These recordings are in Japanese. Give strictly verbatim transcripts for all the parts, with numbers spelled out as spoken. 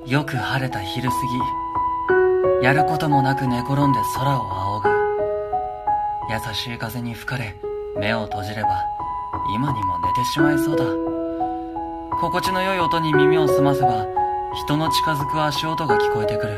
よく晴れた昼過ぎ、やることもなく寝転んで空を仰ぐ。優しい風に吹かれ、目を閉じれば今にも寝てしまいそうだ。心地の良い音に耳を澄ませば、人の近づく足音が聞こえてくる。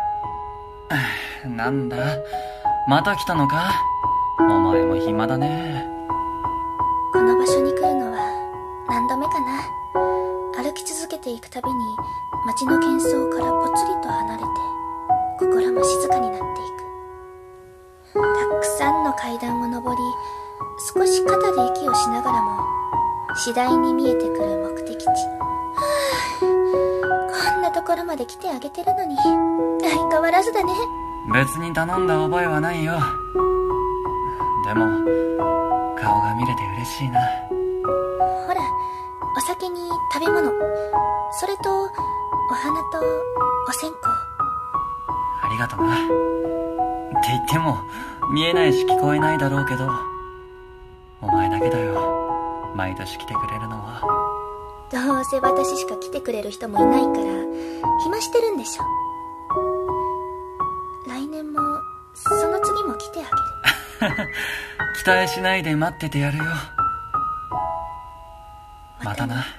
なんだ、また来たのか。お前も暇だね。 この場所に来るのは何度目かな。歩き続けていくたびに街の喧騒からぽつりと離れて、心も静かになっていく。たくさんの階段を上り、少し肩で息をしながらも次第に見えてくる目的地。はあ、こんなところまで来てあげてるのに相変わらずだね。 別に頼んだ覚えはないよ。でも顔が見れて嬉しいな。 ほら、お酒に食べ物、それとお花とお線香。 ありがとな。って言っても見えないし聞こえないだろうけど、お前だけだよ、毎年来てくれるのは。 どうせ私しか来てくれる人もいないから暇してるんでしょ。来年もその次も来てあげる。 期待しないで待っててやるよ。またな。